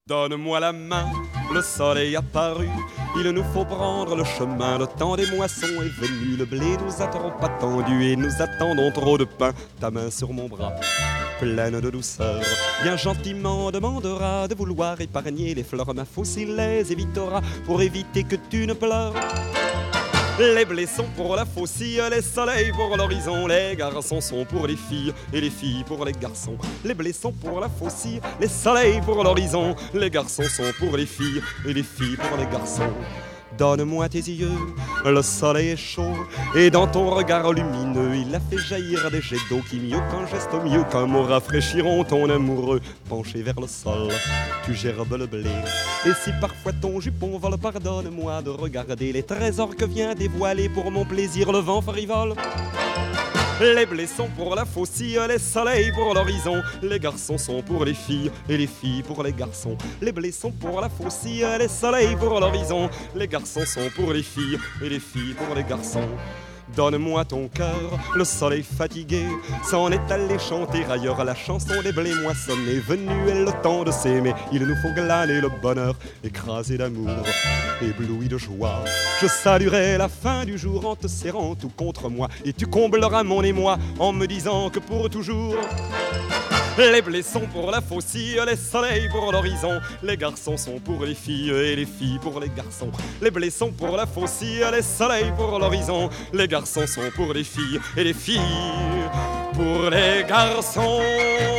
Donne-moi la main, le soleil apparu, il nous faut prendre le chemin, le temps des moissons est venu, le blé nous a trop attendu et nous attendons trop de pain. Ta main sur mon bras, pleine de douceur, bien gentiment demandera de vouloir épargner les fleurs. Ma faucille les évitera pour éviter que tu ne pleures. Les blés sont pour la faucille, les soleils pour l'horizon, les garçons sont pour les filles et les filles pour les garçons. Les blés sont pour la faucille, les soleils pour l'horizon, les garçons sont pour les filles et les filles pour les garçons. Donne-moi tes yeux, le soleil est chaud et dans ton regard lumineux il a fait jaillir des jets d'eau qui mieux qu'un geste, mieux qu'un mot rafraîchiront ton amoureux. Penché vers le sol, tu gerbes le blé et si parfois ton jupon vole, pardonne-moi de regarder les trésors que vient dévoiler pour mon plaisir le vent frivole. Les blés sont pour la faucille, les soleils pour l'horizon, les garçons sont pour les filles et les filles pour les garçons. Les blés sont pour la faucille, les soleils pour l'horizon, les garçons sont pour les filles et les filles pour les garçons. Donne-moi ton cœur, le soleil fatigué s'en est allé chanter ailleurs la chanson des blés moissonnés. Venu est le temps de s'aimer, il nous faut glaner le bonheur, écrasé d'amour, ébloui de joie. Je saluerai la fin du jour en te serrant tout contre moi et tu combleras mon émoi en me disant que pour toujours. Les blés sont pour la faucille, les soleils pour l'horizon, les garçons sont pour les filles et les filles pour les garçons. Les blés sont pour la faucille, les soleils pour l'horizon, les garçons sont pour les filles et les filles pour les garçons.